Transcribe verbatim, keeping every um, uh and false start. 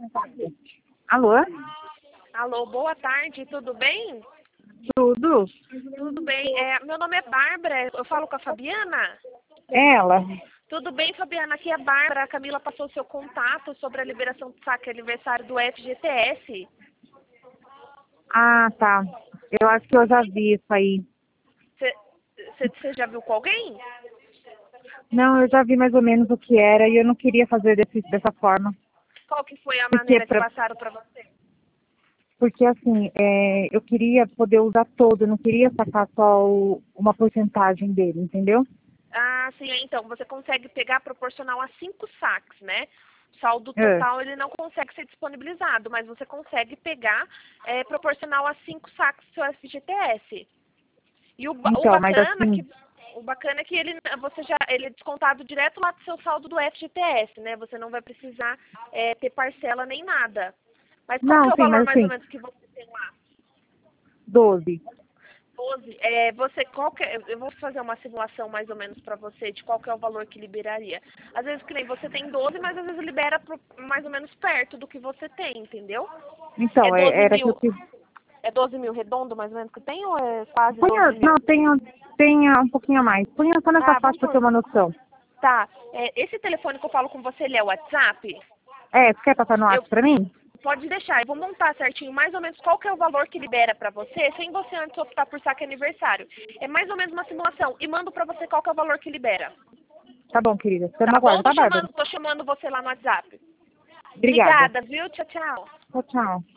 Alô? Alô, boa tarde, tudo bem? Tudo? Tudo bem. É, meu nome é Bárbara, eu falo com a Fabiana? Ela? Tudo bem, Fabiana? Aqui é a Bárbara. A Camila passou o seu contato sobre a liberação do saque aniversário do F G T S. Ah, tá. Eu acho que eu já vi isso aí. Você já viu com alguém? Não, eu já vi mais ou menos o que era e eu não queria fazer desse, dessa forma. Qual que foi a Porque, maneira que pra, passaram para você? porque assim, é, eu queria poder usar todo, eu não queria sacar só o, uma porcentagem dele, entendeu? Ah, sim. Então, você consegue pegar proporcional a cinco saques, né? O saldo É. total ele não consegue ser disponibilizado, mas você consegue pegar é, proporcional a cinco saques do seu F G T S. E o, ba- o Então, mas bacana assim, que o bacana é que ele você já ele é descontado direto lá do seu saldo do F G T S, né? Você não vai precisar é, ter parcela nem nada. Mas qual que não, é o sim, valor mas mais ou assim, menos que você tem lá? doze. doze. É, você qual que é, eu vou fazer uma simulação mais ou menos para você de qual que é o valor que liberaria. Às vezes que nem você tem doze, mas às vezes libera pro, mais ou menos perto do que você tem, entendeu? É Então, é, doze era que eu mil. quis. É doze mil redondo mais ou menos que tem ou é quase Punha, doze não, mil? tenha, tenha um pouquinho a mais. Punha só nessa Ah, faixa vamos pra ter por. uma noção. Tá. É, esse telefone que eu falo com você, ele é o WhatsApp? É, você quer passar no Eu ato pra mim? pode deixar. Eu vou montar certinho mais ou menos qual que é o valor que libera pra você, sem você antes optar por saque aniversário. É mais ou menos uma simulação e mando pra você qual que é o valor que libera. Tá bom, querida. Você não Tá bom? aguarda, Tô tá, Bárbara? chamando, tô chamando você lá no WhatsApp. Obrigada. Obrigada, viu? Tchau, tchau. Tchau, tchau.